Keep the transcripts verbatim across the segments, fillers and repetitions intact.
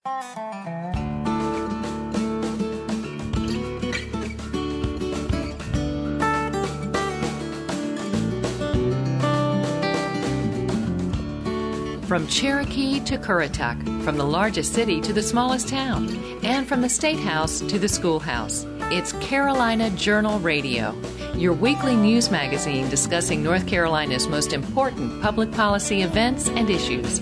From Cherokee to Currituck, from the largest city to the smallest town, and from the State House to the schoolhouse, it's Carolina Journal Radio, your weekly news magazine discussing North Carolina's most important public policy events and issues.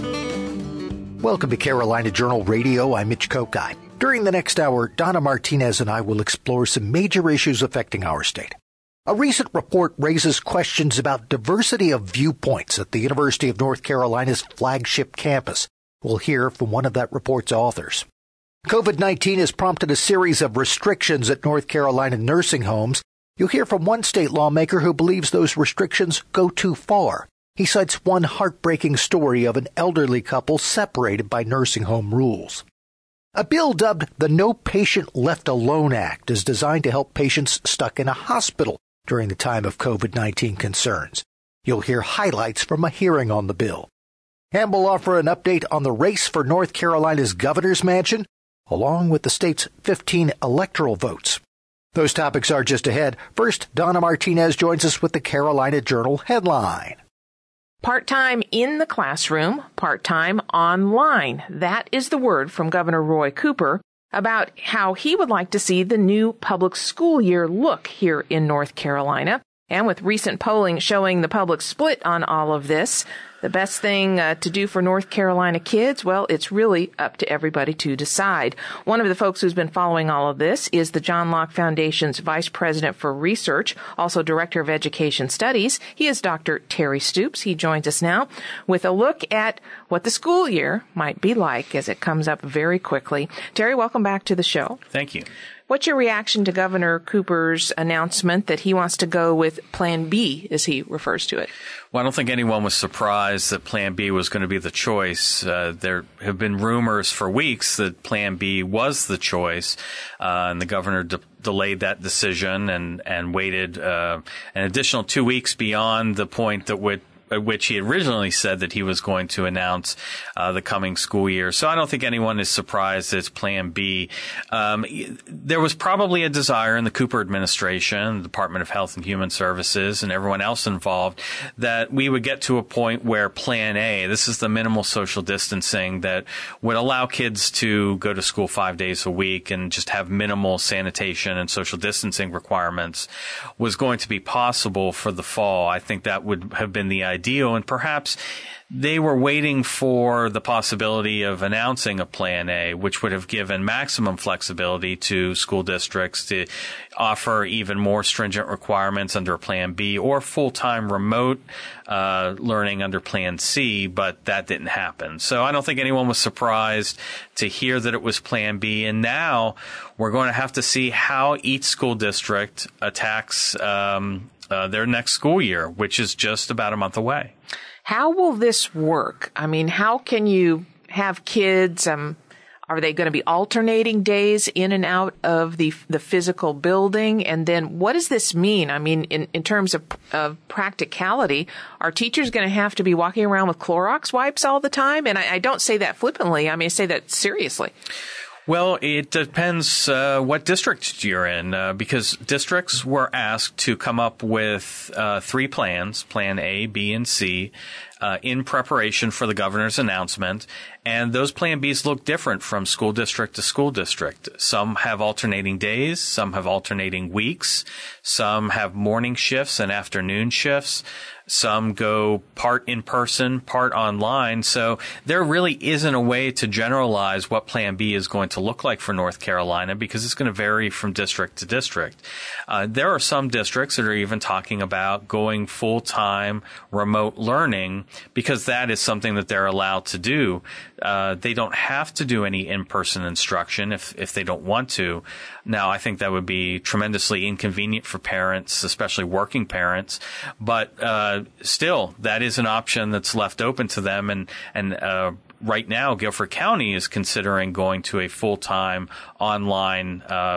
Welcome to Carolina Journal Radio. I'm Mitch Kokai. During the next hour, Donna Martinez and I will explore some major issues affecting our state. A recent report raises questions about diversity of viewpoints at the University of North Carolina's flagship campus. We'll hear from one of that report's authors. COVID nineteen has prompted a series of restrictions at North Carolina nursing homes. You'll hear from one state lawmaker who believes those restrictions go too far. He cites one heartbreaking story of an elderly couple separated by nursing home rules. A bill dubbed the No Patient Left Alone Act is designed to help patients stuck in a hospital during the time of COVID nineteen concerns. You'll hear highlights from a hearing on the bill. And we'll offer an update on the race for North Carolina's governor's mansion, along with the state's fifteen electoral votes. Those topics are just ahead. First, Donna Martinez joins us with the Carolina Journal headline. Part-time in the classroom, part-time online. That is the word from Governor Roy Cooper about how he would like to see the new public school year look here in North Carolina. And with recent polling showing the public split on all of this, the best thing uh, to do for North Carolina kids, well, it's really up to everybody to decide. One of the folks who's been following all of this is the John Locke Foundation's Vice President for Research, also Director of Education Studies. He is Doctor Terry Stoops. He joins us now with a look at what the school year might be like as it comes up very quickly. Terry, welcome back to the show. Thank you. What's your reaction to Governor Cooper's announcement that he wants to go with Plan B, as he refers to it? Well, I don't think anyone was surprised that Plan B was going to be the choice. Uh, there have been rumors for weeks that Plan B was the choice, uh, and the governor de- delayed that decision and, and waited uh, an additional two weeks beyond the point that would at which he originally said that he was going to announce uh, the coming school year. So I don't think anyone is surprised that it's Plan B. Um, there was probably a desire in the Cooper administration, the Department of Health and Human Services, and everyone else involved that we would get to a point where Plan A, this is the minimal social distancing that would allow kids to go to school five days a week and just have minimal sanitation and social distancing requirements, was going to be possible for the fall. I think that would have been the idea. Ideal, and perhaps they were waiting for the possibility of announcing a Plan A, which would have given maximum flexibility to school districts to offer even more stringent requirements under Plan B or full-time remote uh, learning under Plan C, but that didn't happen. So I don't think anyone was surprised to hear that it was Plan B, and now we're going to have to see how each school district attacks um Uh, their next school year, which is just about a month away. How will this work? I mean, how can you have kids? Um, are they going to be alternating days in and out of the the physical building? And then what does this mean? I mean, in, in terms of, of practicality, are teachers going to have to be walking around with Clorox wipes all the time? And I, I don't say that flippantly. I mean, I say that seriously. Well, it depends uh, what district you're in, uh, because districts were asked to come up with uh, three plans, Plan A, B, and C, uh, in preparation for the governor's announcement. And those Plan Bs look different from school district to school district. Some have alternating days, some have alternating weeks, some have morning shifts and afternoon shifts. Some go part in person, part online. So there really isn't a way to generalize what Plan B is going to look like for North Carolina because it's going to vary from district to district. Uh, there are some districts that are even talking about going full-time remote learning because that is something that they're allowed to do. Uh, they don't have to do any in-person instruction if, if they don't want to. Now, I think that would be tremendously inconvenient for parents, especially working parents. But uh, still, that is an option that's left open to them. And, and uh, right now, Guilford County is considering going to a full-time online uh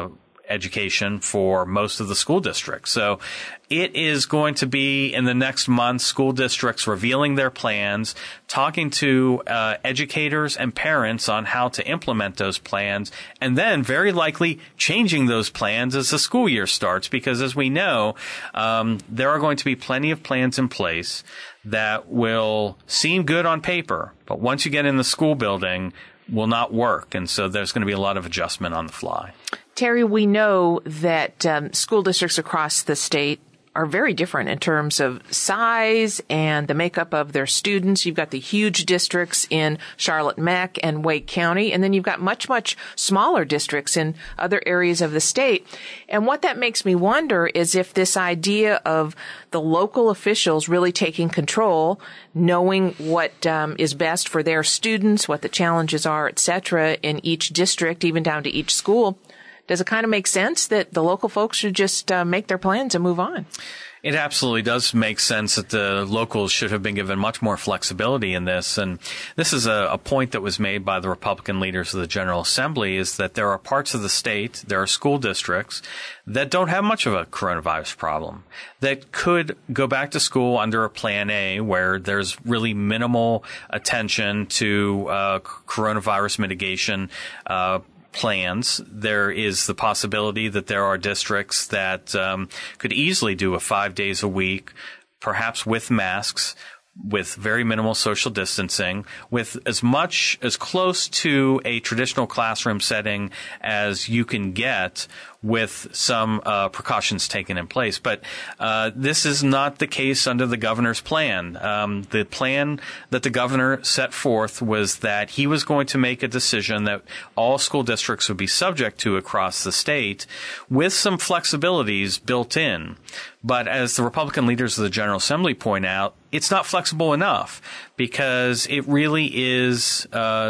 education for most of the school districts. So it is going to be in the next month, school districts revealing their plans, talking to uh, educators and parents on how to implement those plans, and then very likely changing those plans as the school year starts, because as we know, um, there are going to be plenty of plans in place that will seem good on paper, but once you get in the school building, will not work. And so there's going to be a lot of adjustment on the fly. Terry, we know that um, school districts across the state are very different in terms of size and the makeup of their students. You've got the huge districts in Charlotte Meck and Wake County, and then you've got much, much smaller districts in other areas of the state. And what that makes me wonder is if this idea of the local officials really taking control, knowing what um, is best for their students, what the challenges are, et cetera, in each district, even down to each school, does it kind of make sense that the local folks should just uh, make their plans and move on? It absolutely does make sense that the locals should have been given much more flexibility in this. And this is a, a point that was made by the Republican leaders of the General Assembly, is that there are parts of the state, there are school districts that don't have much of a coronavirus problem, that could go back to school under a Plan A where there's really minimal attention to uh, coronavirus mitigation uh plans. There is the possibility that there are districts that um, could easily do a five days a week, perhaps with masks, with very minimal social distancing, with as much, as close to a traditional classroom setting as you can get with some uh, precautions taken in place. But uh, this is not the case under the governor's plan. Um, the plan that the governor set forth was that he was going to make a decision that all school districts would be subject to across the state with some flexibilities built in. But as the Republican leaders of the General Assembly point out, it's not flexible enough because it really is uh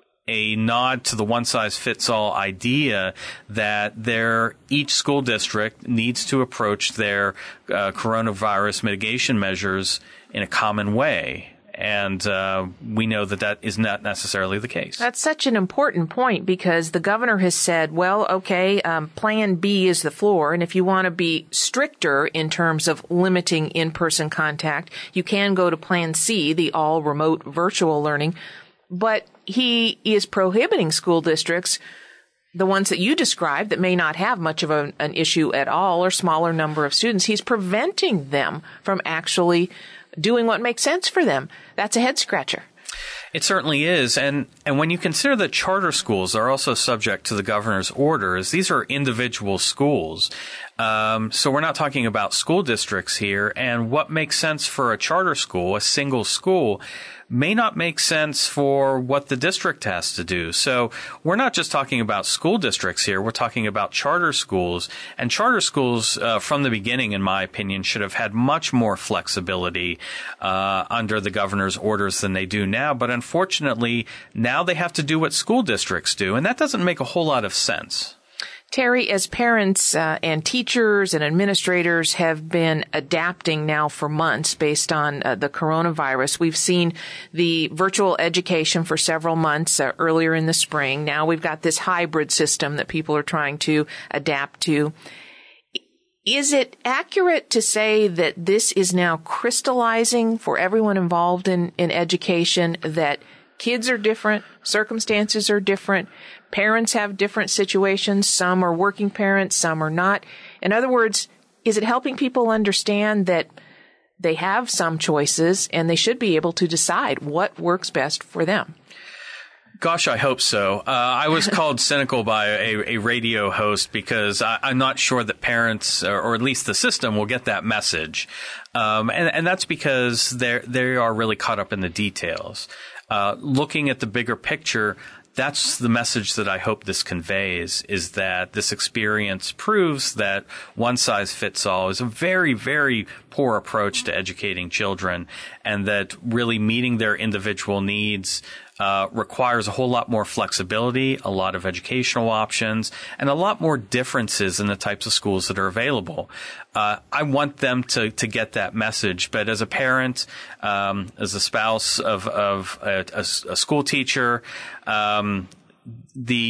a nod to the one-size-fits-all idea that their each school district needs to approach their uh, coronavirus mitigation measures in a common way. And uh, we know that that is not necessarily the case. That's such an important point because the governor has said, well, okay, um, Plan B is the floor. And if you want to be stricter in terms of limiting in-person contact, you can go to Plan C, the all-remote virtual learning. But he is prohibiting school districts, the ones that you described that may not have much of a, an issue at all or smaller number of students. He's preventing them from actually doing what makes sense for them. That's a head scratcher. It certainly is. And, and when you consider that charter schools are also subject to the governor's orders, these are individual schools. Um, so we're not talking about school districts here. And what makes sense for a charter school, a single school, may not make sense for what the district has to do. So we're not just talking about school districts here. We're talking about charter schools. And charter schools, uh, from the beginning, in my opinion, should have had much more flexibility uh, under the governor's orders than they do now. But unfortunately, now they have to do what school districts do. And that doesn't make a whole lot of sense. Terry, as parents uh, and teachers and administrators have been adapting now for months based on uh, the coronavirus, we've seen the virtual education for several months uh, earlier in the spring. Now we've got this hybrid system that people are trying to adapt to. Is it accurate to say that this is now crystallizing for everyone involved in, in education, that kids are different, circumstances are different, parents have different situations, some are working parents, some are not? In other words, is it helping people understand that they have some choices and they should be able to decide what works best for them? Gosh, I hope so. Uh, I was called cynical by a, a radio host because I, I'm not sure that parents, or, or at least the system, will get that message. Um, and, and that's because they're, they are really caught up in the details. Uh, looking at the bigger picture, that's the message that I hope this conveys, is that this experience proves that one size fits all is a very, very poor approach to educating children, and that really meeting their individual needs Uh, requires a whole lot more flexibility, a lot of educational options, and a lot more differences in the types of schools that are available. Uh, I want them to, to get that message, but as a parent, um, as a spouse of, of a, a, a school teacher, um, the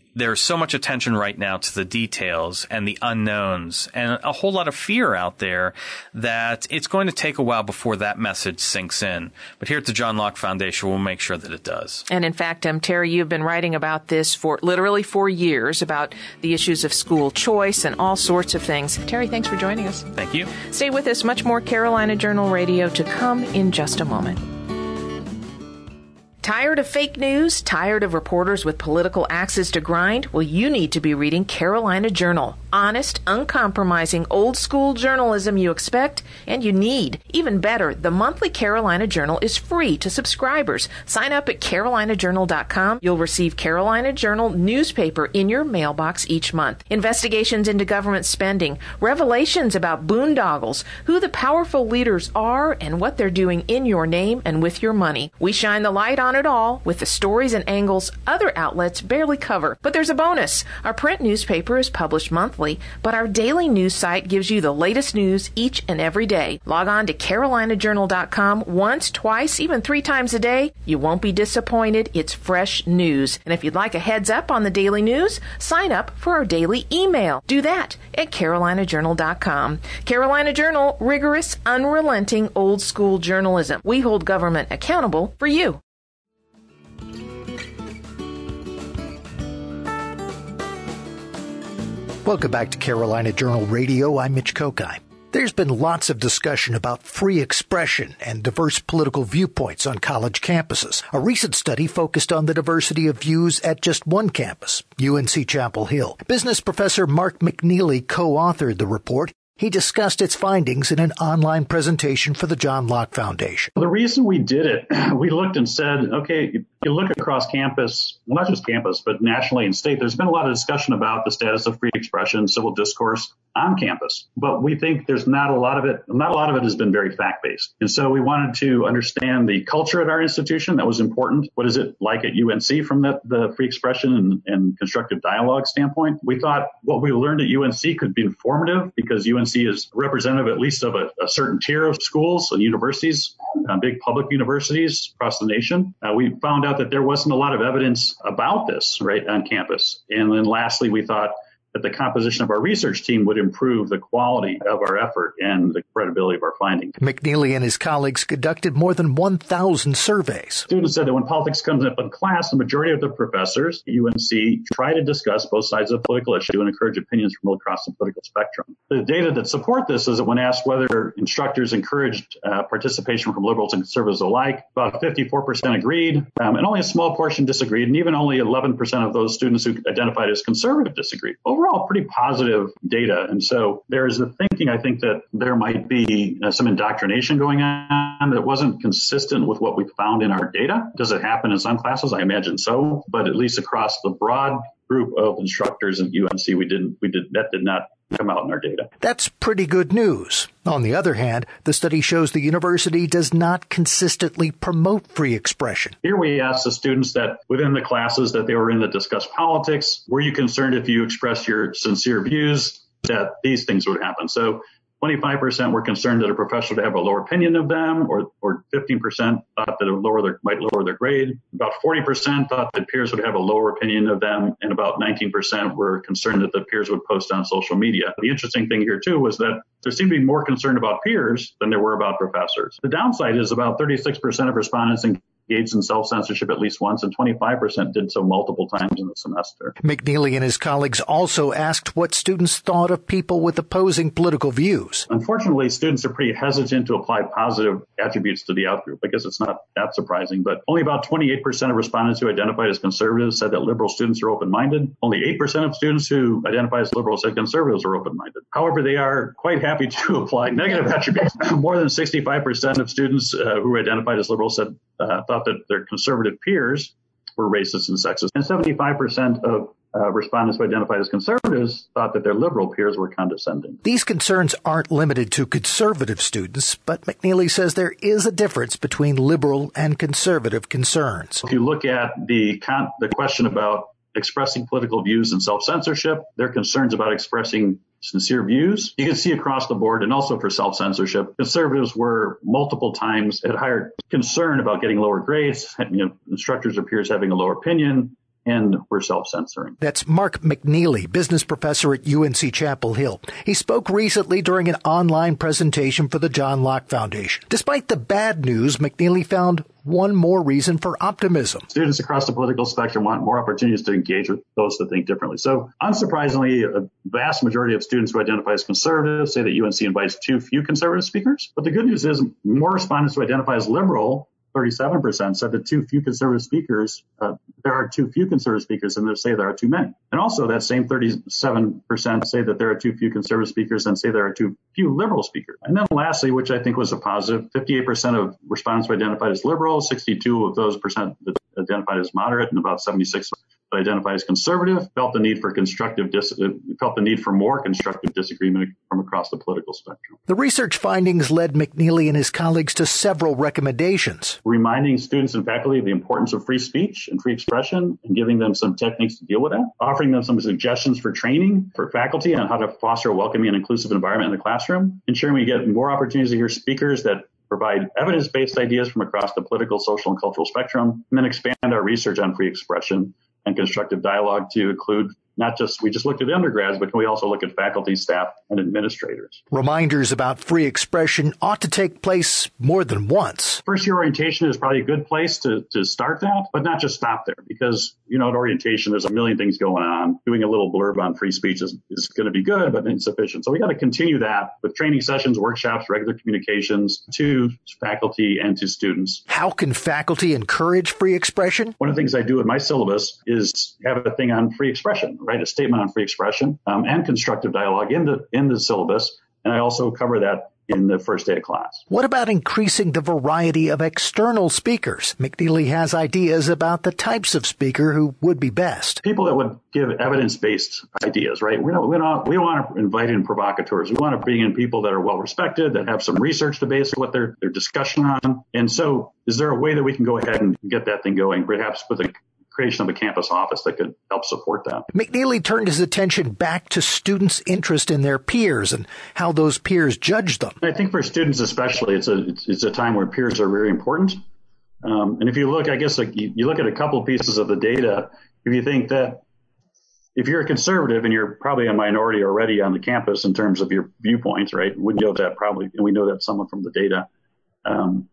there's so much attention right now to the details and the unknowns and a whole lot of fear out there that it's going to take a while before that message sinks in. But here at the John Locke Foundation, we'll make sure that it does. And in fact, um, Terry, you've been writing about this for literally four years, about the issues of school choice and all sorts of things. Terry, thanks for joining us. Thank you. Stay with us. Much more Carolina Journal Radio to come in just a moment. Tired of fake news? Tired of reporters with political axes to grind? Well, you need to be reading Carolina Journal. Honest, uncompromising, old-school journalism you expect and you need. Even better, the monthly Carolina Journal is free to subscribers. Sign up at carolina journal dot com. You'll receive Carolina Journal newspaper in your mailbox each month. Investigations into government spending, revelations about boondoggles, who the powerful leaders are, and what they're doing in your name and with your money. We shine the light on it all with the stories and angles other outlets barely cover. But there's a bonus. Our print newspaper is published monthly, but our daily news site gives you the latest news each and every day. Log on to carolina journal dot com once, twice, even three times a day. You won't be disappointed. It's fresh news. And if you'd like a heads up on the daily news, sign up for our daily email. Do that at carolina journal dot com. Carolina Journal, rigorous, unrelenting, old-school journalism. We hold government accountable for you. Welcome back to Carolina Journal Radio. I'm Mitch Kokai. There's been lots of discussion about free expression and diverse political viewpoints on college campuses. A recent study focused on the diversity of views at just one campus, U N C Chapel Hill. Business professor Mark McNeely co-authored the report. He discussed its findings in an online presentation for the John Locke Foundation. The reason we did it, we looked and said, okay, if you look across campus, well, not just campus, but nationally and state, there's been a lot of discussion about the status of free expression, civil discourse on campus. But we think there's not a lot of it, not a lot of it has been very fact-based. And so we wanted to understand the culture at our institution. That was important. What is it like at U N C from the, the free expression and, and constructive dialogue standpoint? We thought what we learned at U N C could be informative because U N C is representative at least of a, a certain tier of schools and universities, uh, big public universities across the nation. Uh, we found out that there wasn't a lot of evidence about this right on campus. And then lastly, we thought that the composition of our research team would improve the quality of our effort and the credibility of our findings. McNeely and his colleagues conducted more than one thousand surveys. Students said that when politics comes up in class, the majority of the professors at U N C try to discuss both sides of the political issue and encourage opinions from across the political spectrum. The data that support this is that when asked whether instructors encouraged uh, participation from liberals and conservatives alike, about fifty-four percent agreed, um, and only a small portion disagreed, and even only eleven percent of those students who identified as conservative disagreed. Overall, pretty positive data. And so there is a thinking, I think, that there might be uh, some indoctrination going on that wasn't consistent with what we found in our data. Does it happen in some classes? I imagine so. But at least across the broad group of instructors at U N C, we didn't, we did, that did not come out in our data. That's pretty good news. On the other hand, the study shows the university does not consistently promote free expression. Here we asked the students that within the classes that they were in that discuss politics, were you concerned if you expressed your sincere views that these things would happen? So twenty-five percent were concerned that a professor would have a lower opinion of them, or, or fifteen percent thought that it would lower their, might lower their grade. About forty percent thought that peers would have a lower opinion of them, and about nineteen percent were concerned that the peers would post on social media. The interesting thing here, too, was that there seemed to be more concern about peers than there were about professors. The downside is about thirty-six percent of respondents engaged in self-censorship at least once, and twenty-five percent did so multiple times in the semester. McNeely and his colleagues also asked what students thought of people with opposing political views. Unfortunately, students are pretty hesitant to apply positive attributes to the outgroup. I guess it's not that surprising, but only about twenty-eight percent of respondents who identified as conservatives said that liberal students are open-minded. Only eight percent of students who identify as liberals said conservatives are open-minded. However, they are quite happy to apply negative attributes. More than sixty-five percent of students uh, who identified as liberals said uh, thought that their conservative peers were racist and sexist. And seventy-five percent of uh, respondents who identified as conservatives thought that their liberal peers were condescending. These concerns aren't limited to conservative students, but McNeely says there is a difference between liberal and conservative concerns. If you look at the con- the question about expressing political views and self-censorship, their concerns about expressing sincere views, you can see across the board, and also for self-censorship, conservatives were multiple times at higher concern about getting lower grades, you know, instructors or peers having a lower opinion, and we're self-censoring. That's Mark McNeely, business professor at U N C Chapel Hill. He spoke recently during an online presentation for the John Locke Foundation. Despite the bad news, McNeely found one more reason for optimism. Students across the political spectrum want more opportunities to engage with those that think differently. So, unsurprisingly, a vast majority of students who identify as conservative say that U N C invites too few conservative speakers. But the good news is more respondents who identify as liberal, thirty-seven percent, said that too few conservative speakers, uh, there are too few conservative speakers, and they say there are too many. And also that same thirty-seven percent say that there are too few conservative speakers and say there are too few liberal speakers. And then lastly, which I think was a positive, fifty-eight percent of respondents who identified as liberal, sixty-two of those percent that identified as moderate, and about seventy-six that identified as conservative felt the need for constructive dis- felt the need for more constructive disagreement from across the political spectrum. The research findings led McNeely and his colleagues to several recommendations. Reminding students and faculty of the importance of free speech and free expression and giving them some techniques to deal with that. Offering them some suggestions for training for faculty on how to foster a welcoming and inclusive environment in the classroom. Ensuring we get more opportunities to hear speakers that provide evidence-based ideas from across the political, social, and cultural spectrum, and then expand our research on free expression and constructive dialogue to include not just, we just looked at undergrads, but can we also look at faculty, staff, and administrators. Reminders about free expression ought to take place more than once. First year orientation is probably a good place to, to start that, but not just stop there because, you know, at orientation, there's a million things going on. Doing a little blurb on free speech is, is going to be good, but insufficient. So we got to continue that with training sessions, workshops, regular communications to faculty and to students. How can faculty encourage free expression? One of the things I do with my syllabus is have a thing on free expression. Write a statement on free expression um, and constructive dialogue in the in the syllabus, and I also cover that in the first day of class. What about increasing the variety of external speakers? McNeely has ideas about the types of speaker who would be best. People that would give evidence-based ideas, right? We don't, we don't, we don't want to invite in provocateurs. We want to bring in people that are well-respected, that have some research to base what their, their discussion on. And so is there a way that we can go ahead and get that thing going, perhaps with a creation of a campus office that could help support that? McNeely turned his attention back to students' interest in their peers and how those peers judge them. I think for students especially, it's a it's, it's a time where peers are very important. Um, and if you look, I guess like you, you look at a couple pieces of the data, if you think that if you're a conservative and you're probably a minority already on the campus in terms of your viewpoints, right? We know that probably, and we know that somewhat from the data. Um,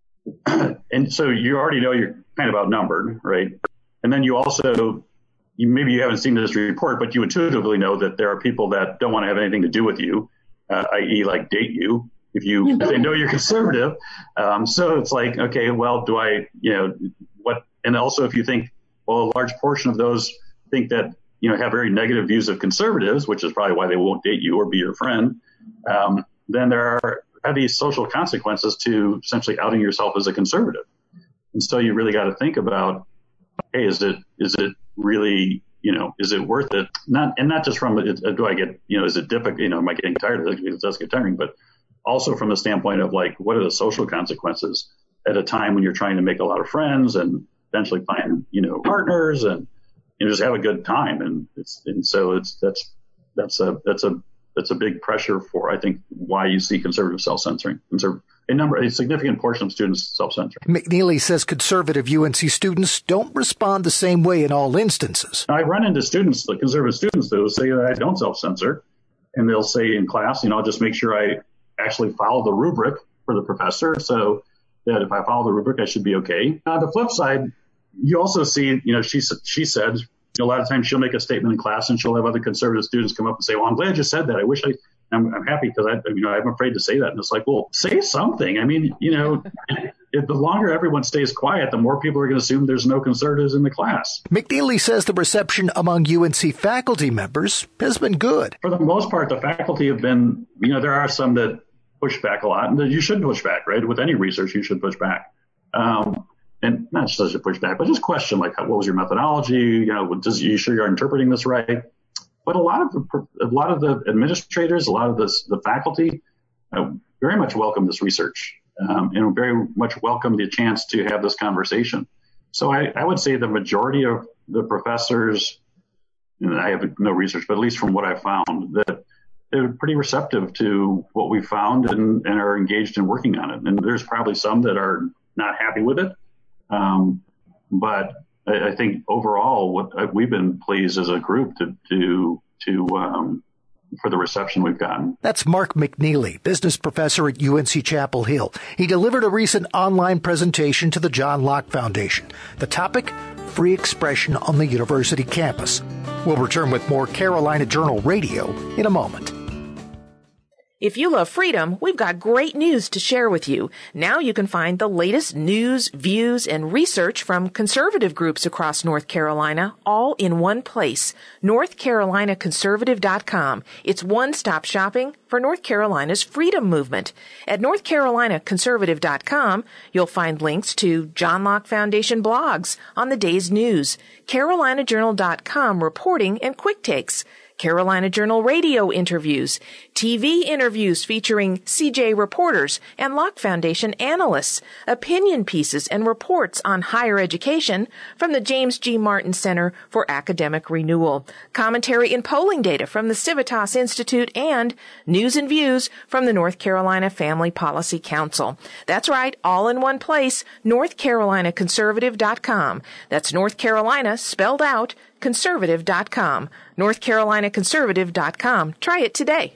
and so you already know you're kind of outnumbered, right? And then you also, you, maybe you haven't seen this report, but you intuitively know that there are people that don't want to have anything to do with you, uh, that is like date you, if you if they know you're conservative. Um, so it's like, okay, well, do I, you know, what, and also if you think, well, a large portion of those think that, you know, have very negative views of conservatives, which is probably why they won't date you or be your friend, um, then there are heavy social consequences to essentially outing yourself as a conservative. And so you really got to think about, hey, is it is it really, you know, is it worth it? Not and not just from do I get, you know, is it difficult? You know, am I getting tired of it? It does get tiring, but also from the standpoint of like, what are the social consequences at a time when you're trying to make a lot of friends and eventually find, you know, partners and you know just have a good time. And it's and so it's that's that's a that's a that's a big pressure for, I think, why you see conservative self-censoring. Conserv- a number, a significant portion of students self-censoring. McNeely says conservative U N C students don't respond the same way in all instances. I run into students, like conservative students, that will say that I don't self-censor, and they'll say in class, you know, I'll just make sure I actually follow the rubric for the professor, so that if I follow the rubric, I should be okay. On the flip side, you also see, you know, she she said. A lot of times she'll make a statement in class and she'll have other conservative students come up and say, well, I'm glad you said that. I wish I, I'm, I'm happy because I, you know, I'm afraid to say that. And it's like, well, say something. I mean, you know, if the longer everyone stays quiet, the more people are going to assume there's no conservatives in the class. McNeely says the reception among U N C faculty members has been good. For the most part, the faculty have been, you know, there are some that push back a lot, and you should push back, right? With any research, you should push back. Um, And not just as a pushback, but just question like, what was your methodology? You know, does you sure you're interpreting this right? But a lot of the, a lot of the administrators, a lot of the the faculty, uh, very much welcome this research, um, and very much welcome the chance to have this conversation. So I, I would say the majority of the professors, and I have no research, but at least from what I found, that they're pretty receptive to what we found and, and are engaged in working on it. And there's probably some that are not happy with it. Um, but I, I think overall, what we've been pleased as a group to to to um, for the reception we've gotten. That's Mark McNeely, business professor at U N C Chapel Hill. He delivered a recent online presentation to the John Locke Foundation. The topic, free expression on the university campus. We'll return with more Carolina Journal Radio in a moment. If you love freedom, we've got great news to share with you. Now you can find the latest news, views, and research from conservative groups across North Carolina all in one place. North Carolina Conservative dot com. It's one-stop shopping for North Carolina's freedom movement. At North Carolina Conservative dot com, you'll find links to John Locke Foundation blogs on the day's news, Carolina Journal dot com reporting and quick takes, Carolina Journal radio interviews, T V interviews featuring C J reporters and Locke Foundation analysts, opinion pieces and reports on higher education from the James G. Martin Center for Academic Renewal, commentary and polling data from the Civitas Institute, and news and views from the North Carolina Family Policy Council. That's right, all in one place, North Carolina Conservative dot com. That's North Carolina spelled out, Conservative dot com. North Carolina Conservative dot com. Try it today.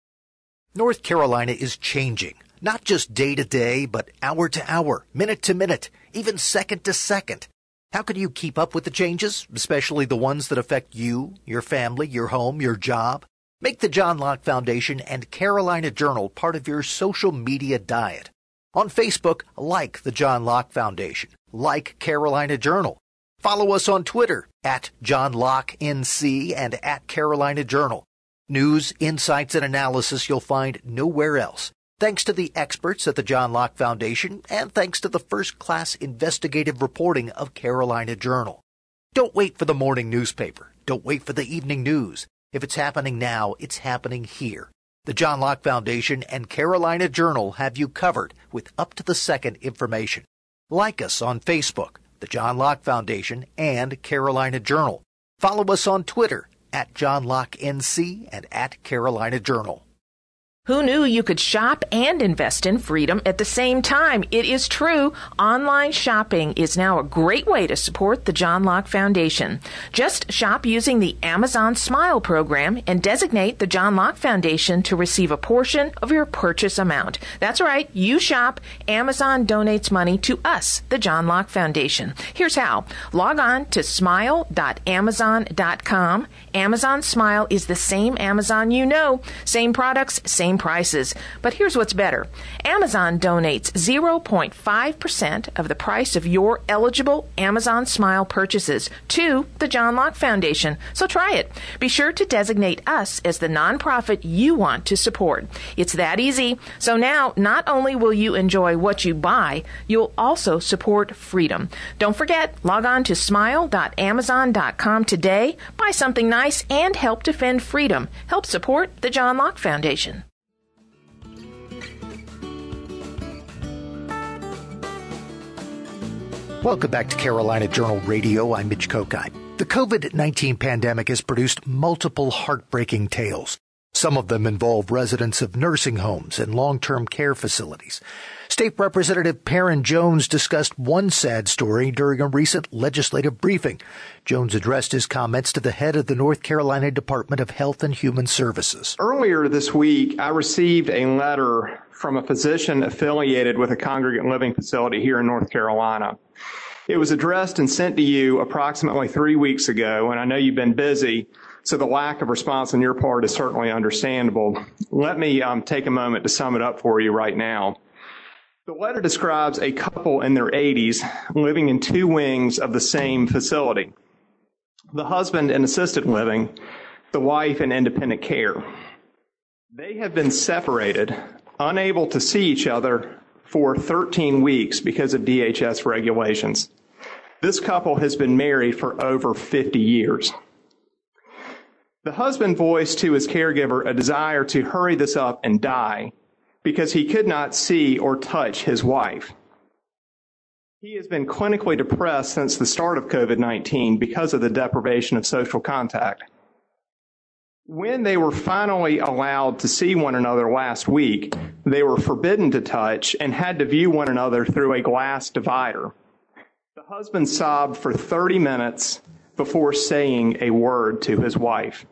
North Carolina is changing, not just day to day, but hour to hour, minute to minute, even second to second. How can you keep up with the changes, especially the ones that affect you, your family, your home, your job? Make the John Locke Foundation and Carolina Journal part of your social media diet. On Facebook, like the John Locke Foundation, like Carolina Journal. Follow us on Twitter at John Locke N C and at Carolina Journal. News, insights, and analysis you'll find nowhere else. Thanks to the experts at the John Locke Foundation and thanks to the first-class investigative reporting of Carolina Journal. Don't wait for the morning newspaper. Don't wait for the evening news. If it's happening now, it's happening here. The John Locke Foundation and Carolina Journal have you covered with up-to-the-second information. Like us on Facebook, the John Locke Foundation and Carolina Journal. Follow us on Twitter at John Locke N C and at Carolina Journal. Who knew you could shop and invest in freedom at the same time? It is true. Online shopping is now a great way to support the John Locke Foundation. Just shop using the Amazon Smile program and designate the John Locke Foundation to receive a portion of your purchase amount. That's right. You shop. Amazon donates money to us, the John Locke Foundation. Here's how. Log on to smile dot amazon dot com. Amazon Smile is the same Amazon you know. Same products, same prices. But here's what's better. Amazon donates zero point five percent of the price of your eligible Amazon Smile purchases to the John Locke Foundation. So try it. Be sure to designate us as the nonprofit you want to support. It's that easy. So now, not only will you enjoy what you buy, you'll also support freedom. Don't forget, log on to smile dot amazon dot com today, buy something nice, and help defend freedom. Help support the John Locke Foundation. Welcome back to Carolina Journal Radio. I'm Mitch Kokai. The COVID nineteen pandemic has produced multiple heartbreaking tales. Some of them involve residents of nursing homes and long-term care facilities. State Representative Perrin Jones discussed one sad story during a recent legislative briefing. Jones addressed his comments to the head of the North Carolina Department of Health and Human Services. Earlier this week, I received a letter from a physician affiliated with a congregate living facility here in North Carolina. It was addressed and sent to you approximately three weeks ago, and I know you've been busy, so the lack of response on your part is certainly understandable. Let me um, take a moment to sum it up for you right now. The letter describes a couple in their eighties living in two wings of the same facility. The husband in assisted living, the wife in independent care. They have been separated, unable to see each other for thirteen weeks because of D H S regulations. This couple has been married for over fifty years. The husband voiced to his caregiver a desire to hurry this up and die because he could not see or touch his wife. He has been clinically depressed since the start of COVID nineteen because of the deprivation of social contact. When they were finally allowed to see one another last week, they were forbidden to touch and had to view one another through a glass divider. The husband sobbed for thirty minutes before saying a word to his wife.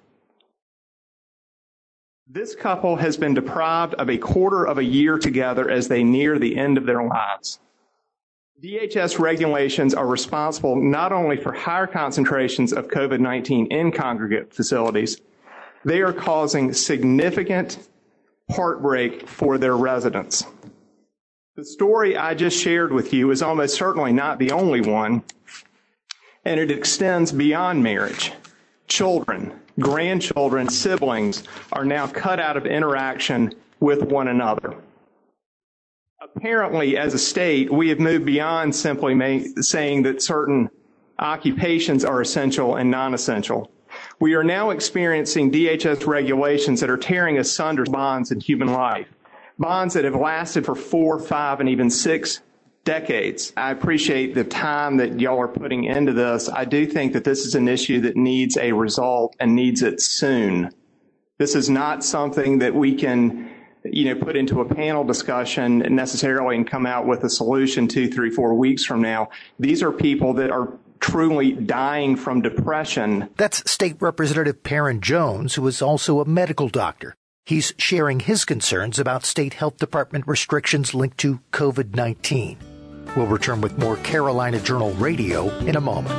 This couple has been deprived of a quarter of a year together as they near the end of their lives. D H S regulations are responsible not only for higher concentrations of COVID nineteen in congregate facilities, they are causing significant heartbreak for their residents. The story I just shared with you is almost certainly not the only one, and it extends beyond marriage. Children, grandchildren, siblings are now cut out of interaction with one another. Apparently, as a state, we have moved beyond simply ma- saying that certain occupations are essential and non-essential. We are now experiencing D H S regulations that are tearing asunder bonds in human life, bonds that have lasted for four, five, and even six decades. I appreciate the time that y'all are putting into this. I do think that this is an issue that needs a result and needs it soon. This is not something that we can, you know, put into a panel discussion necessarily and come out with a solution two, three, four weeks from now. These are people that are truly dying from depression. That's State Representative Perrin Jones, who is also a medical doctor. He's sharing his concerns about state health department restrictions linked to COVID nineteen. We'll return with more Carolina Journal Radio in a moment.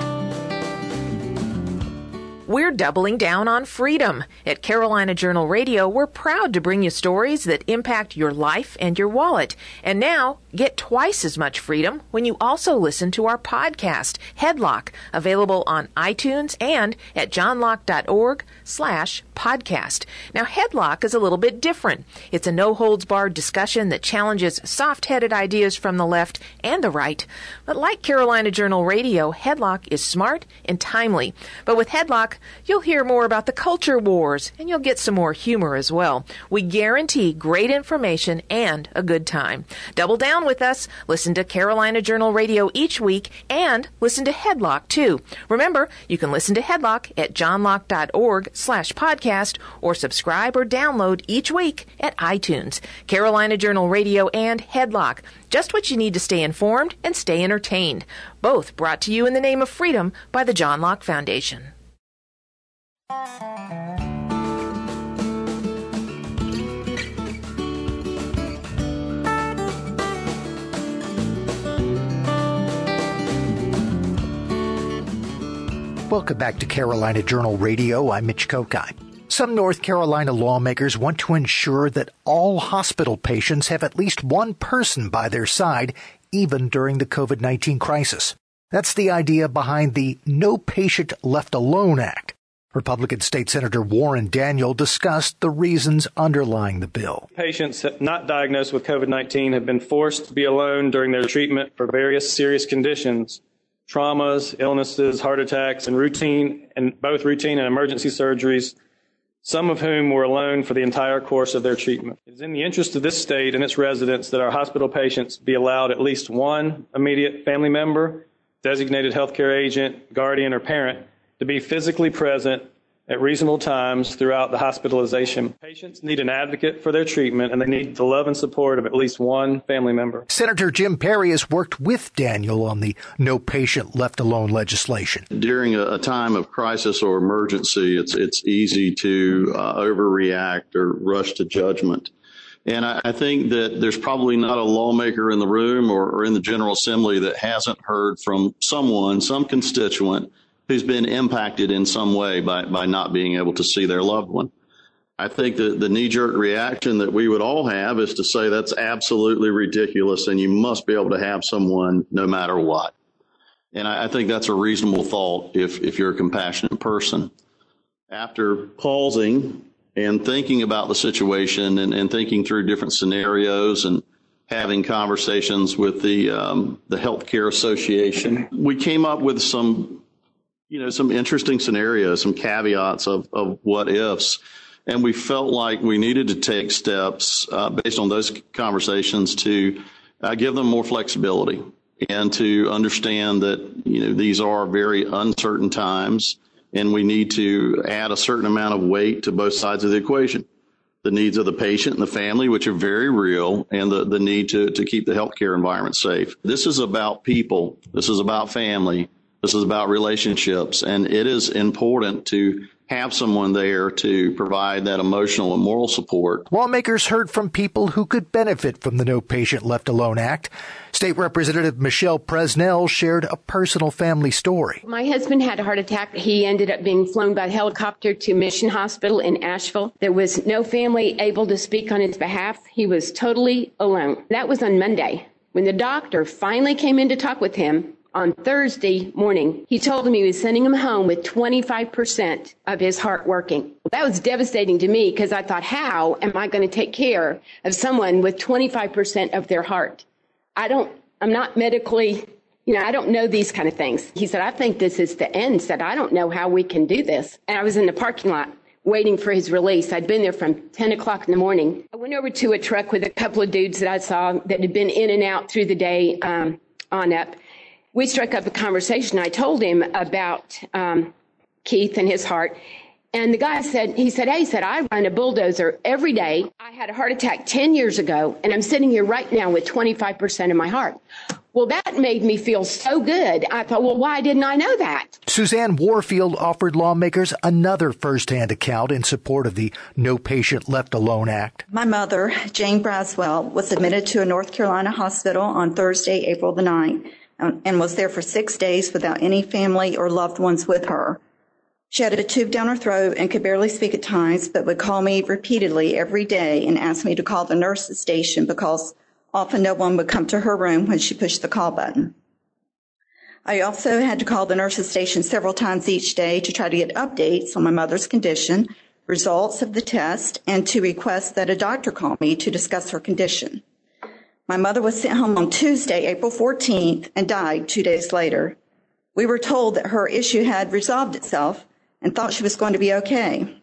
We're doubling down on freedom. At Carolina Journal Radio, we're proud to bring you stories that impact your life and your wallet. And now, get twice as much freedom when you also listen to our podcast, Headlock, available on iTunes and at johnlocke.org slash podcast. Now, Headlock is a little bit different. It's a no-holds-barred discussion that challenges soft-headed ideas from the left and the right. But like Carolina Journal Radio, Headlock is smart and timely. But with Headlock, you'll hear more about the culture wars, and you'll get some more humor as well. We guarantee great information and a good time. Double down with us. Listen to Carolina Journal Radio each week, and listen to Headlock, too. Remember, you can listen to Headlock at johnlocke.org slash podcast, or subscribe or download each week at iTunes. Carolina Journal Radio and Headlock. Just what you need to stay informed and stay entertained. Both brought to you in the name of freedom by the John Locke Foundation. Welcome back to Carolina Journal Radio. I'm Mitch Kokai. Some North Carolina lawmakers want to ensure that all hospital patients have at least one person by their side, even during the COVID nineteen crisis. That's the idea behind the No Patient Left Alone Act. Republican State Senator Warren Daniel discussed the reasons underlying the bill. Patients not diagnosed with COVID nineteen have been forced to be alone during their treatment for various serious conditions, traumas, illnesses, heart attacks, and routine and both routine and emergency surgeries, some of whom were alone for the entire course of their treatment. It is in the interest of this state and its residents that our hospital patients be allowed at least one immediate family member, designated healthcare agent, guardian, or parent to be physically present at reasonable times throughout the hospitalization. Patients need an advocate for their treatment, and they need the love and support of at least one family member. Senator Jim Perry has worked with Daniel on the No Patient Left Alone legislation. During a, a time of crisis or emergency, it's it's easy to uh, overreact or rush to judgment. And I, I think that there's probably not a lawmaker in the room or, or in the General Assembly that hasn't heard from someone, some constituent, who's been impacted in some way by, by not being able to see their loved one. I think that the knee-jerk reaction that we would all have is to say that's absolutely ridiculous and you must be able to have someone no matter what. And I, I think that's a reasonable thought if, if you're a compassionate person. After pausing and thinking about the situation and, and thinking through different scenarios and having conversations with the, um, the Healthcare Association, we came up with some you know, some interesting scenarios, some caveats of, of what ifs. And we felt like we needed to take steps uh, based on those conversations to uh, give them more flexibility and to understand that, you know, these are very uncertain times and we need to add a certain amount of weight to both sides of the equation. the needs of the patient and the family, which are very real, and the, the need to, to keep the healthcare environment safe. This is about people. This is about family. This is about relationships. And it is important to have someone there to provide that emotional and moral support. Lawmakers heard from people who could benefit from the No Patient Left Alone Act. State Representative Michelle Presnell shared a personal family story. My husband had a heart attack. He ended up being flown by helicopter to Mission Hospital in Asheville. There was no family able to speak on his behalf. He was totally alone. That was on Monday. When the doctor finally came in to talk with him, on Thursday morning, he told him he was sending him home with twenty-five percent of his heart working. Well, that was devastating to me because I thought, how am I going to take care of someone with twenty-five percent of their heart? I don't, I'm not medically, you know, I don't know these kind of things. He said, I think this is the end. He said, I don't know how we can do this. And I was in the parking lot waiting for his release. I'd been there from ten o'clock in the morning. I went over to a truck with a couple of dudes that I saw that had been in and out through the day um, on up. We struck up a conversation. I told him about um, Keith and his heart. And the guy said, he said, hey, he said, I run a bulldozer every day. I had a heart attack ten years ago, and I'm sitting here right now with twenty-five percent of my heart. Well, that made me feel so good. I thought, well, why didn't I know that? Suzanne Warfield offered lawmakers another firsthand account in support of the No Patient Left Alone Act. My mother, Jane Braswell, was admitted to a North Carolina hospital on Thursday, April the ninth. And was there for six days without any family or loved ones with her. She had a tube down her throat and could barely speak at times, but would call me repeatedly every day and ask me to call the nurse's station because often no one would come to her room when she pushed the call button. I also had to call the nurse's station several times each day to try to get updates on my mother's condition, results of the test, and to request that a doctor call me to discuss her condition. My mother was sent home on Tuesday, April fourteenth, and died two days later. We were told that her issue had resolved itself and thought she was going to be okay.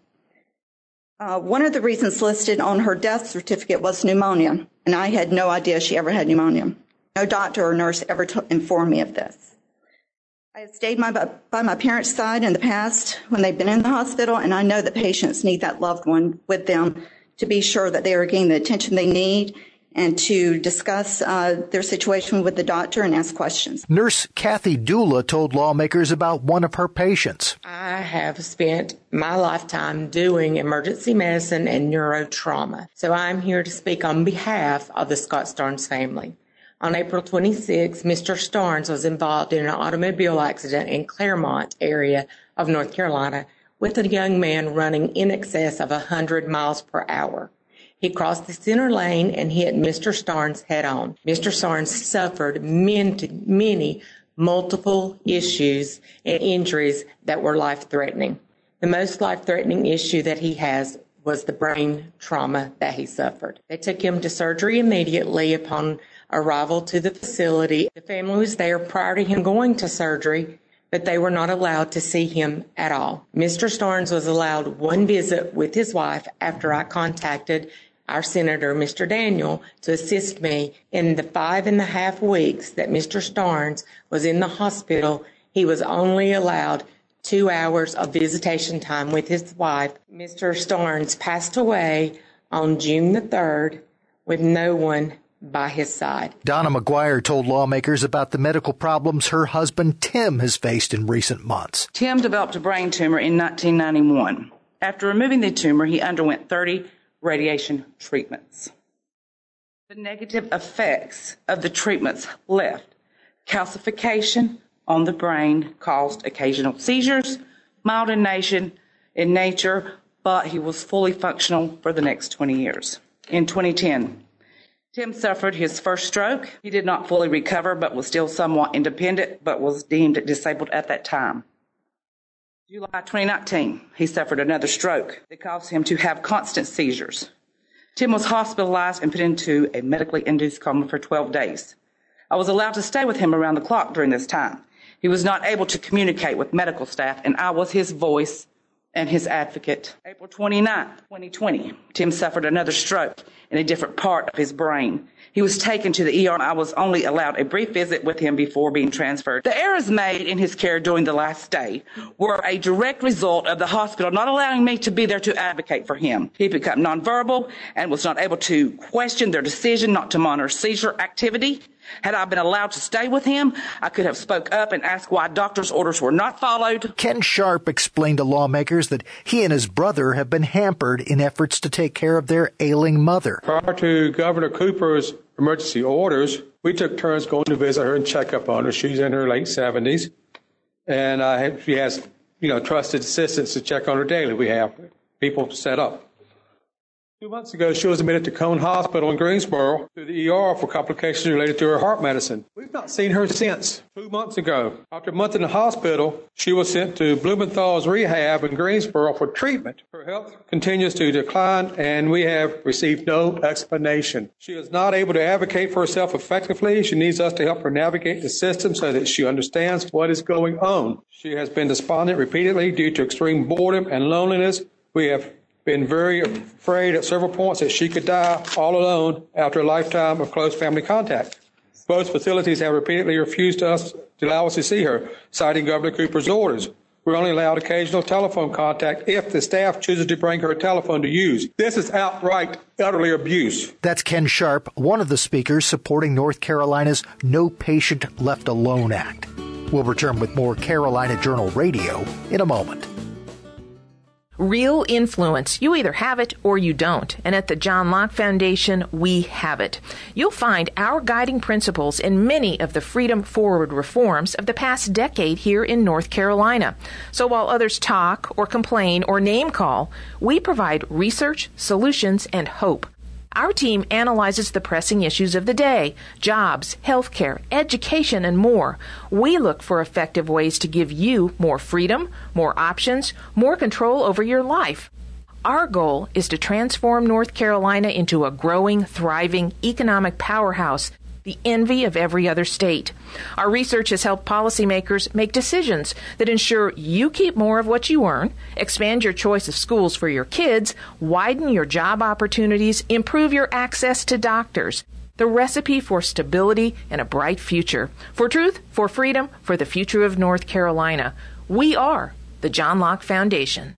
Uh, one of the reasons listed on her death certificate was pneumonia, and I had no idea she ever had pneumonia. No doctor or nurse ever t- informed me of this. I have stayed my, by my parents' side in the past when they've been in the hospital, and I know that patients need that loved one with them to be sure that they are getting the attention they need and to discuss uh, their situation with the doctor and ask questions. Nurse Kathy Dula told lawmakers about one of her patients. I have spent my lifetime doing emergency medicine and neurotrauma, so I'm here to speak on behalf of the Scott Starnes family. On April twenty-sixth, Mister Starnes was involved in an automobile accident in Claremont area of North Carolina with a young man running in excess of one hundred miles per hour. He crossed the center lane and hit Mister Starnes head on. Mister Starnes suffered many, many multiple issues and injuries that were life-threatening. The most life-threatening issue that he has was the brain trauma that he suffered. They took him to surgery immediately upon arrival to the facility. The family was there prior to him going to surgery, but they were not allowed to see him at all. Mister Starnes was allowed one visit with his wife after I contacted our senator, Mister Daniel, to assist me in the five and a half weeks that Mister Starnes was in the hospital. He was only allowed two hours of visitation time with his wife. Mister Starnes passed away on June the third with no one by his side. Donna McGuire told lawmakers about the medical problems her husband Tim has faced in recent months. Tim developed a brain tumor in nineteen ninety-one. After removing the tumor, he underwent thirty radiation treatments. The negative effects of the treatments left calcification on the brain, caused occasional seizures, mild in nation, in nature, but he was fully functional for the next twenty years. In twenty ten, Tim suffered his first stroke. He did not fully recover, but was still somewhat independent, but was deemed disabled at that time. July twenty nineteen, he suffered another stroke that caused him to have constant seizures. Tim was hospitalized and put into a medically induced coma for twelve days. I was allowed to stay with him around the clock during this time. He was not able to communicate with medical staff, and I was his voice and his advocate. April twenty-ninth, twenty twenty, Tim suffered another stroke in a different part of his brain. He was taken to the E R, and I was only allowed a brief visit with him before being transferred. The errors made in his care during the last stay were a direct result of the hospital not allowing me to be there to advocate for him. He became nonverbal and was not able to question their decision not to monitor seizure activity. Had I been allowed to stay with him, I could have spoke up and asked why doctor's orders were not followed. Ken Sharp explained to lawmakers that he and his brother have been hampered in efforts to take care of their ailing mother. Prior to Governor Cooper's emergency orders, we took turns going to visit her and check up on her. She's in her late seventies, and uh, she has, you know, trusted assistants to check on her daily. We have people set up. Two months ago, she was admitted to Cone Hospital in Greensboro to the E R for complications related to her heart medicine. We've not seen her since. Two months ago, after a month in the hospital, she was sent to Blumenthal's rehab in Greensboro for treatment. Her health continues to decline, and we have received no explanation. She is not able to advocate for herself effectively. She needs us to help her navigate the system so that she understands what is going on. She has been despondent repeatedly due to extreme boredom and loneliness. We have been very afraid at several points that she could die all alone after a lifetime of close family contact. Both facilities have repeatedly refused us to allow us to see her, citing Governor Cooper's orders. We're only allowed occasional telephone contact if the staff chooses to bring her a telephone to use. This is outright, utterly abuse. That's Ken Sharp, one of the speakers supporting North Carolina's No Patient Left Alone Act. We'll return with more Carolina Journal Radio in a moment. Real influence. You either have it or you don't. And at the John Locke Foundation, we have it. You'll find our guiding principles in many of the Freedom Forward reforms of the past decade here in North Carolina. So while others talk or complain or name call, we provide research, solutions, and hope. Our team analyzes the pressing issues of the day, jobs, healthcare, education, and more. We look for effective ways to give you more freedom, more options, more control over your life. Our goal is to transform North Carolina into a growing, thriving economic powerhouse, the envy of every other state. Our research has helped policymakers make decisions that ensure you keep more of what you earn, expand your choice of schools for your kids, widen your job opportunities, improve your access to doctors. The recipe for stability and a bright future. For truth, for freedom, for the future of North Carolina. We are the John Locke Foundation.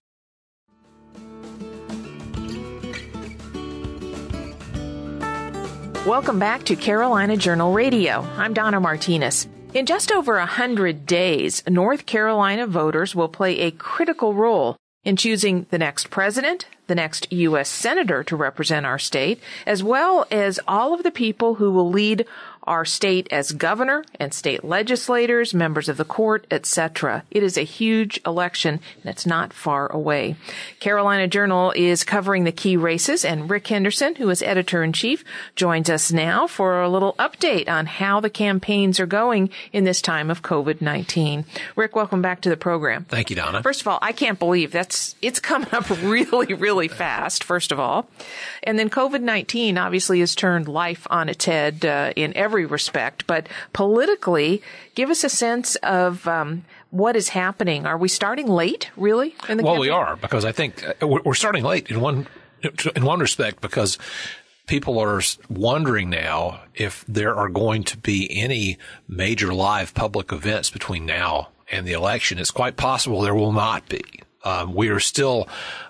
Welcome back to Carolina Journal Radio. I'm Donna Martinez. In just over a hundred days, North Carolina voters will play a critical role in choosing the next president, the next U S senator to represent our state, as well as all of the people who will lead our state as governor and state legislators, members of the court, et cetera. It is a huge election, and it's not far away. Carolina Journal is covering the key races, and Rick Henderson, who is editor-in-chief, joins us now for a little update on how the campaigns are going in this time of COVID nineteen. Rick, welcome back to the program. Thank you, Donna. First of all, I can't believe that's it's coming up really, really fast, first of all. And then COVID nineteen obviously has turned life on its head uh, in every respect, but politically, give us a sense of um, what is happening. Are we starting late, really? In the well, campaign? We are, because I think we're starting late in one in one respect, because people are wondering now if there are going to be any major live public events between now and the election. It's quite possible there will not be. Um, we are still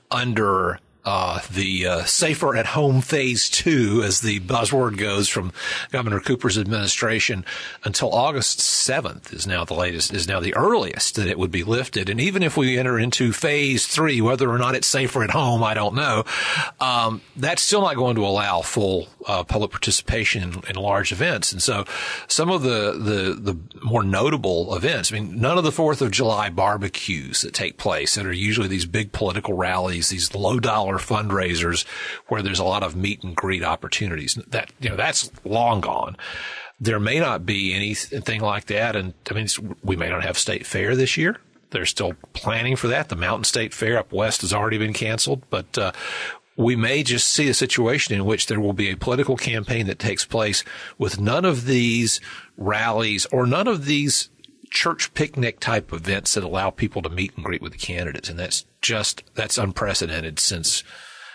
under Uh, the uh, safer at home phase two, as the buzzword goes from Governor Cooper's administration, until August seventh is now the latest, is now the earliest that it would be lifted. And even if we enter into phase three, whether or not it's safer at home, I don't know, um, that's still not going to allow full uh, public participation in, in large events. And so some of the, the, the more notable events, I mean, none of the fourth of July barbecues that take place that are usually these big political rallies, these low dollar fundraisers where there's a lot of meet and greet opportunities, that, you know, that's long gone. There may not be anything like that. And I mean, we may not have State Fair this year. They're still planning for that. The Mountain State Fair up west has already been canceled, but, uh, we may just see a situation in which there will be a political campaign that takes place with none of these rallies or none of these church picnic type events that allow people to meet and greet with the candidates. And that's just, that's unprecedented since,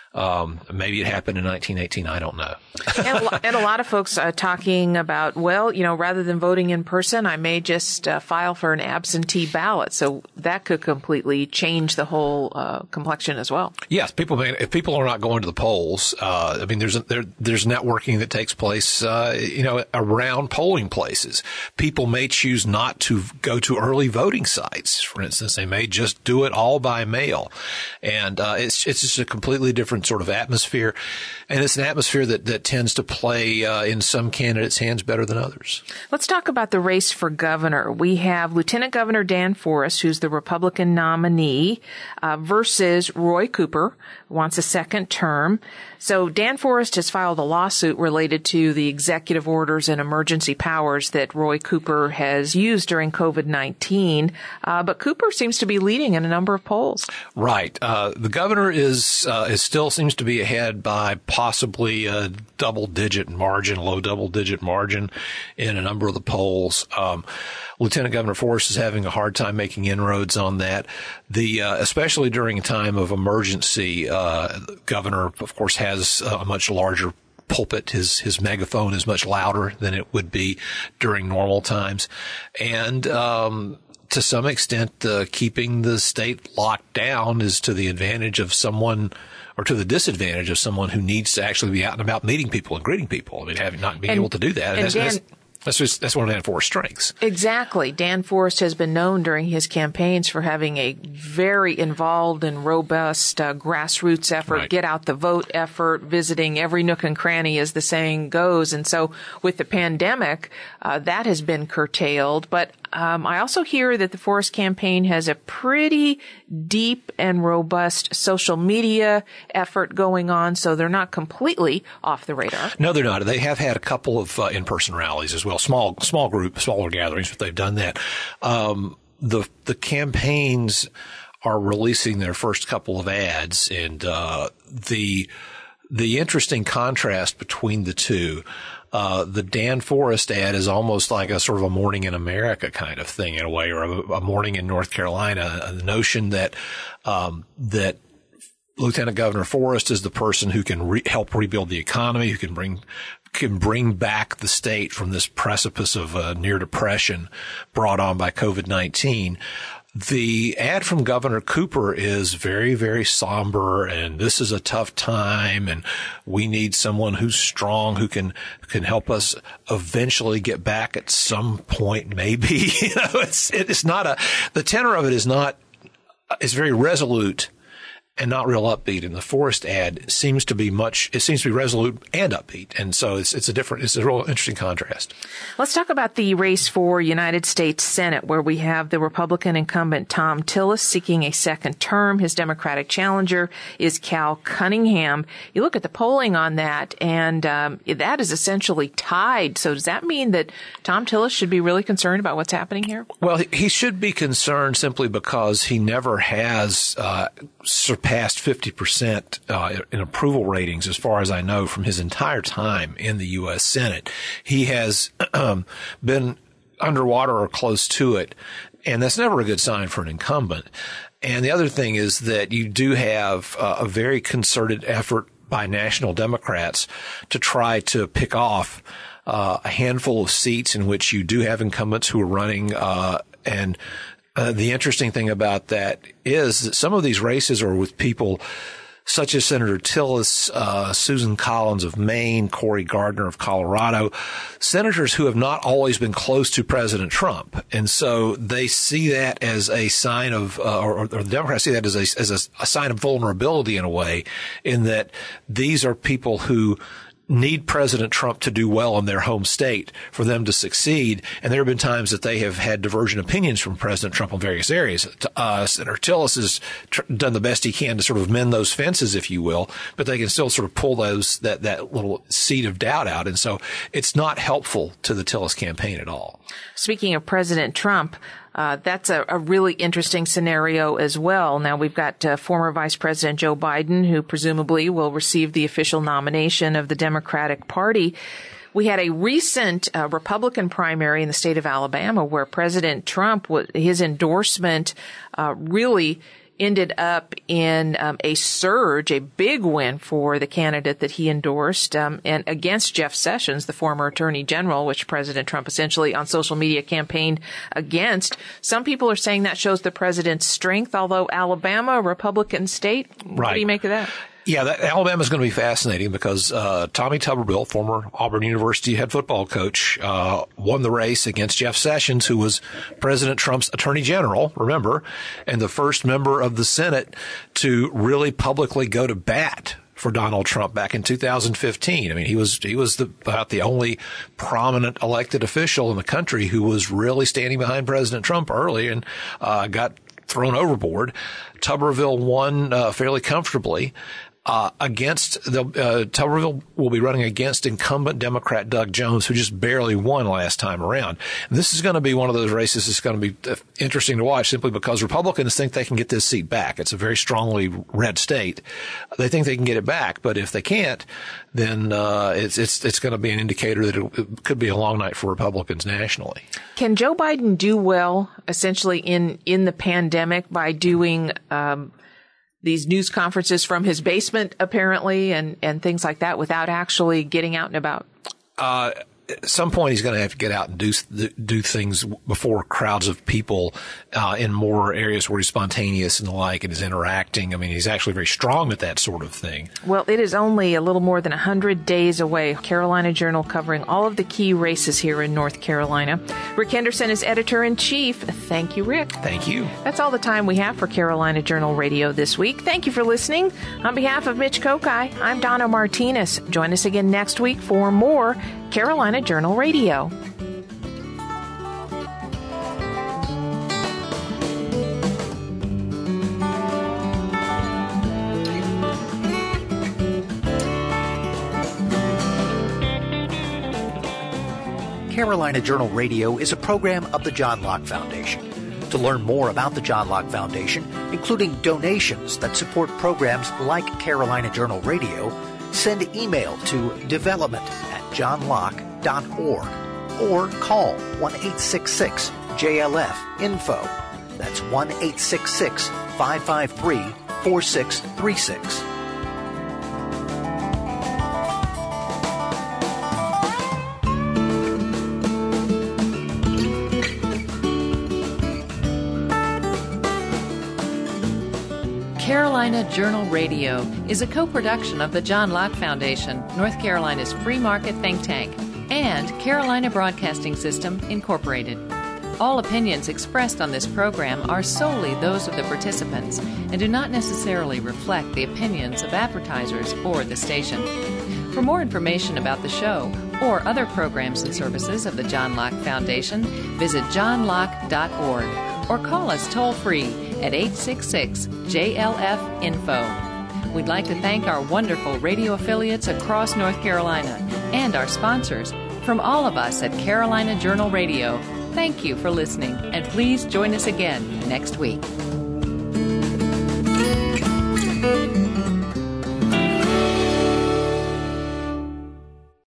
Um, maybe it happened in nineteen eighteen. I don't know. and, a lot, and a lot of folks are talking about, well, you know, rather than voting in person, I may just uh, file for an absentee ballot. So that could completely change the whole uh, complexion as well. Yes, people may, if people are not going to the polls, uh, I mean, there's there, there's networking that takes place, uh, you know, around polling places. People may choose not to go to early voting sites. For instance, they may just do it all by mail, and uh, it's it's just a completely different sort of atmosphere, and it's an atmosphere that, that tends to play uh, in some candidates' hands better than others. Let's talk about the race for governor. We have Lieutenant Governor Dan Forest, who's the Republican nominee, uh, versus Roy Cooper, who wants a second term. So Dan Forest has filed a lawsuit related to the executive orders and emergency powers that Roy Cooper has used during COVID nineteen. Uh, but Cooper seems to be leading in a number of polls. Right. Uh, the governor is, uh, is still seems to be ahead by possibly a double digit margin, low double digit margin in a number of the polls. Um, Lieutenant Governor Forest is having a hard time making inroads on that. The, uh, especially during a time of emergency, uh, governor, of course, has a much larger pulpit. His, his megaphone is much louder than it would be during normal times. And, um, to some extent, uh, keeping the state locked down is to the advantage of someone, or to the disadvantage of someone who needs to actually be out and about meeting people and greeting people. I mean, having not being and, able to do that. And that's, Dan, that's, that's, just, that's one of Dan Forest's strengths. Exactly. Dan Forest has been known during his campaigns for having a very involved and robust uh, grassroots effort, right. Get out the vote effort, visiting every nook and cranny, as the saying goes. And so with the pandemic, uh, that has been curtailed. But Um, I also hear that the Forest campaign has a pretty deep and robust social media effort going on, so they're not completely off the radar. No, they're not. They have had a couple of uh, in-person rallies as well, small, small group, smaller gatherings, but they've done that. Um, the the campaigns are releasing their first couple of ads, and uh, the the interesting contrast between the two. Uh, the Dan Forest ad is almost like a sort of a Morning in America kind of thing in a way, or a, a Morning in North Carolina. The notion that, um, that Lieutenant Governor Forest is the person who can re- help rebuild the economy, who can bring, can bring back the state from this precipice of uh, near depression brought on by COVID nineteen. The ad from Governor Cooper is very, very somber, and this is a tough time, and we need someone who's strong, who can can help us eventually get back at some point, maybe. You know, it's it's not a the tenor of it is not is very resolute and not real upbeat. And the Forest ad seems to be much, it seems to be resolute and upbeat. And so it's, it's a different, it's a real interesting contrast. Let's talk about the race for United States Senate, where we have the Republican incumbent Thom Tillis seeking a second term. His Democratic challenger is Cal Cunningham. You look at the polling on that, and um, that is essentially tied. So does that mean that Thom Tillis should be really concerned about what's happening here? Well, he should be concerned simply because he never has uh, surpassed Passed fifty percent uh, in approval ratings, as far as I know, from his entire time in the U S Senate. He has um, been underwater or close to it, and that's never a good sign for an incumbent. And the other thing is that you do have uh, a very concerted effort by national Democrats to try to pick off uh, a handful of seats in which you do have incumbents who are running uh, and Uh, the interesting thing about that is that some of these races are with people such as Senator Tillis, uh, Susan Collins of Maine, Cory Gardner of Colorado, senators who have not always been close to President Trump. And so they see that as a sign of, uh, or, or the Democrats see that as a, as a, a sign of vulnerability in a way, in that these are people who need President Trump to do well in their home state for them to succeed. And there have been times that they have had divergent opinions from President Trump on various areas. Uh, Senator Tillis has tr- done the best he can to sort of mend those fences, if you will, but they can still sort of pull those, that, that little seed of doubt out. And so it's not helpful to the Tillis campaign at all. Speaking of President Trump, Uh, that's a, a really interesting scenario as well. Now, we've got uh, former Vice President Joe Biden, who presumably will receive the official nomination of the Democratic Party. We had a recent uh, Republican primary in the state of Alabama where President Trump, his endorsement uh, really ended up in um, a surge, a big win for the candidate that he endorsed, um, and against Jeff Sessions, the former Attorney General, which President Trump essentially on social media campaigned against. Some people are saying that shows the president's strength, although Alabama, a Republican state, right. What do you make of that? Yeah, that, Alabama is going to be fascinating because uh, Tommy Tuberville, former Auburn University head football coach, uh, won the race against Jeff Sessions, who was President Trump's attorney general, remember, and the first member of the Senate to really publicly go to bat for Donald Trump back in two thousand fifteen. I mean, he was he was the, about the only prominent elected official in the country who was really standing behind President Trump early and uh, got thrown overboard. Tuberville won uh, fairly comfortably. Uh, against the, uh, Tuberville will be running against incumbent Democrat Doug Jones, who just barely won last time around. And this is going to be one of those races that's going to be interesting to watch simply because Republicans think they can get this seat back. It's a very strongly red state. They think they can get it back, but if they can't, then, uh, it's, it's, it's going to be an indicator that it, it could be a long night for Republicans nationally. Can Joe Biden do well essentially in, in the pandemic by doing, um, these news conferences from his basement, apparently, and, and things like that without actually getting out and about? Uh, at some point, he's going to have to get out and do do things before crowds of people uh, in more areas where he's spontaneous and the like and is interacting. I mean, he's actually very strong at that sort of thing. Well, it is only a little more than one hundred days away. Carolina Journal covering all of the key races here in North Carolina. Rick Henderson is editor-in-chief. Thank you, Rick. Thank you. That's all the time we have for Carolina Journal Radio this week. Thank you for listening. On behalf of Mitch Kokai, I'm Donna Martinez. Join us again next week for more Carolina Journal Radio. Carolina Journal Radio is a program of the John Locke Foundation. To learn more about the John Locke Foundation, including donations that support programs like Carolina Journal Radio, send email to development at john locke dot org or call one eight six six J L F info. That's one eight six six, five five three, four six three six. Carolina Journal Radio is a co-production of the John Locke Foundation, North Carolina's free market think tank, and Carolina Broadcasting System, Incorporated. All opinions expressed on this program are solely those of the participants and do not necessarily reflect the opinions of advertisers or the station. For more information about the show or other programs and services of the John Locke Foundation, visit john locke dot org or call us toll-free at eight six six J L F info. We'd like to thank our wonderful radio affiliates across North Carolina and our sponsors. From all of us at Carolina Journal Radio, thank you for listening, and please join us again next week.